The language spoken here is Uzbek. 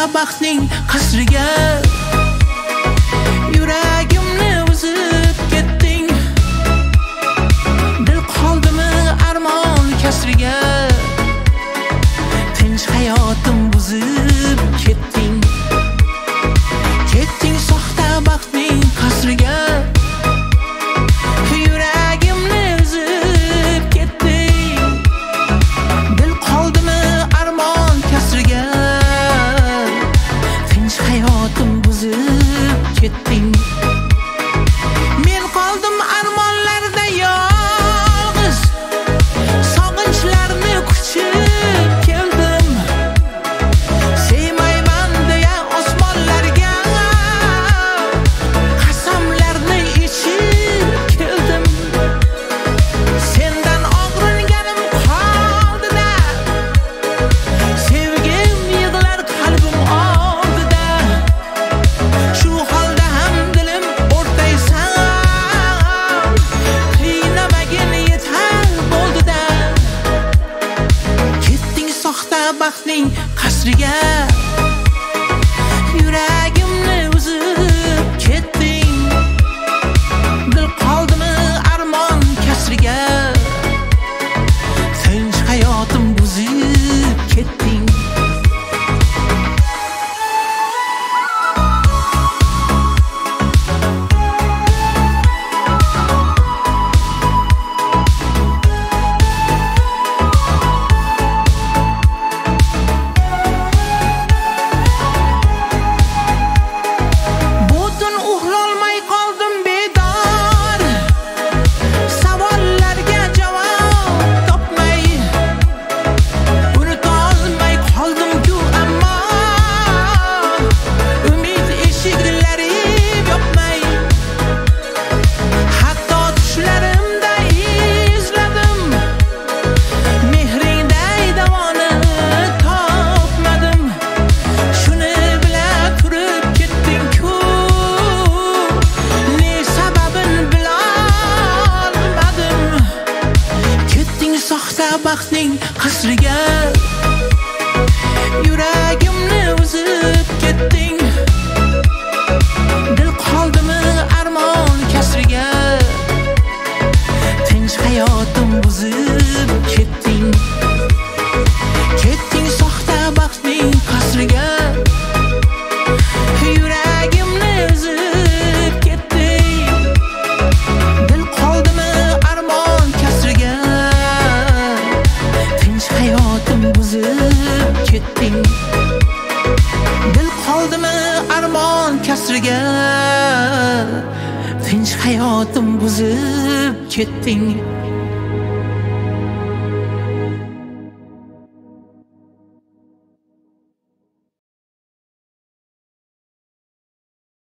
baxtning qasriga yuragimni buzib ketding. Dil qoldimi armon kasriga, tinch hayotim buzib ketding. Ketding soxta baxtning qasriga, yuragimni buzib ketding. Dil qoldimi armon kasriga, tinch hayotim buzib ketding. Men qoldim armonlarda yolg'iz, sog'inchlarni quchib keldim. Sevmayman deya osmonlarga qasamlarni ichib keldim. Sendan og'ringanim qoldi-da, sevgim yig'lar qalbim oldida. Shu holda ham dilim o'rtaysan, qiynamagin yetar bo'ldi-da. Ketding soxta baxtning qasriga, yuragimni uzib ketding. Dil qoldimi armon kasriga, tinch hayotim buzib ketding. Butun uxlolmay qoldim bedor, savollarga javob topmay. Unutolmay qoldim-ku ammo, umid eshiklari yopmay. Hatto tushlarimda izladim, mehringday davoni topmadim. Shuni bila turib ketding-ku, ne sababin bilolmadim. Ketding soxta baxtning qasriga, yuragimni uzib ketding. Dil qoldimi armon kasriga, tinch hayotim buzib ketding. Ketding soxta baxtning qasriga, yuragimni uzib ketding. Dil qoldimi armon kasriga, tinch hayotim buzib ketding. Dil qoldimi armon kasriga, tinch hayotim buzib ketding.